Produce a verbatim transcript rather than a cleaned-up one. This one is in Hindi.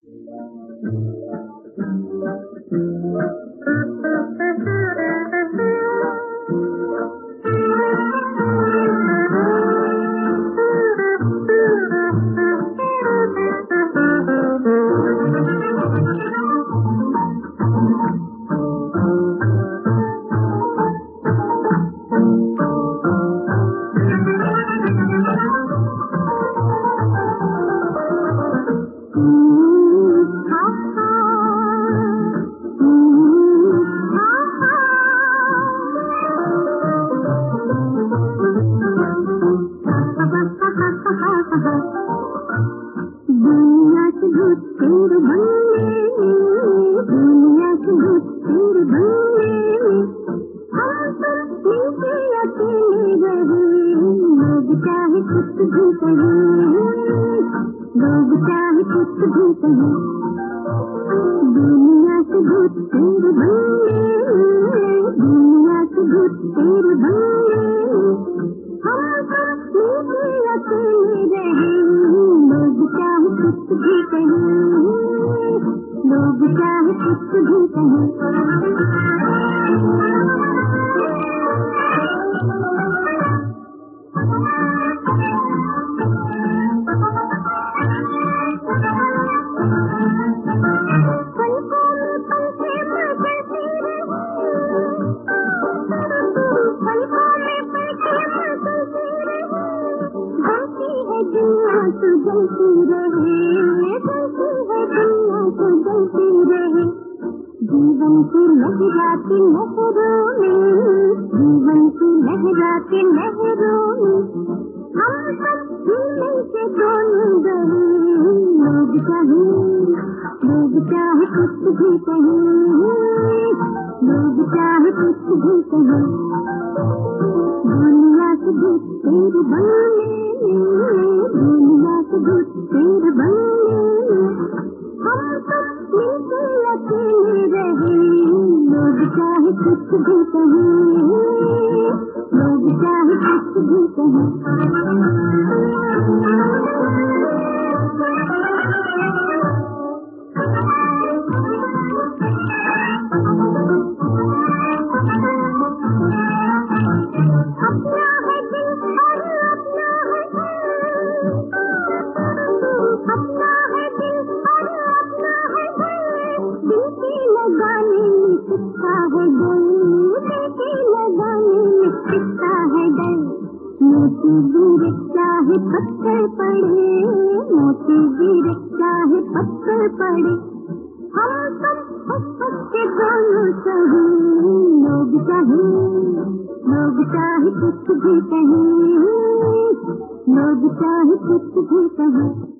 दुनिया के भूत तेरे बनने में, दुनिया के भूत तेरे बनने में, हम तो नीचे अकेले रहे। लोग चाहे कुछ भी कहें, लोग चाहे कुछ भी कहें, दुनिया के भूत तेरे बनने में, दुनिया के भूत तेरे बनने में, हम तो नीचे अकेले रहे। लोग चाहे कुछ भी कहें, लोग चाहे कुछ भी कहें, पलकों में पंखे मचलते रहे, पलकों में पंखे मचलते रहे, जलती है दुनिया तो जलती रहे, जलती है दुनिया तो जलती रहे। जीवन की लहराती लहरों में, जीवन की लहराती लहरों में, हम सब मिल के दोनों गए। लोग चाहे, लोग चाहे कुछ भी कहें, लोग चाहे कुछ भी कहें, दुनिया के भूत तेरे बनने में, दुनिया के भूत तेरे बनने में, हम सब मिलके अकेले रहे। लोग चाहे कुछ भी कहें, लोग चाहे कुछ भी कहें, अपना है दिल और अपना है घर, अपना है दिल और अपना है घर, दिल के लगाने में कितना है डर, दिल के लगाने में कितना है डर। मोती गिर चाहे पत्थर पड़े, मोती गिर चाहे पत्थर पड़े, हम सब हंस हंस के दोनों सहे। लोग चाहे, लोग चाहे कुछ भी कहें, लोग चाहे कुछ भी कहें।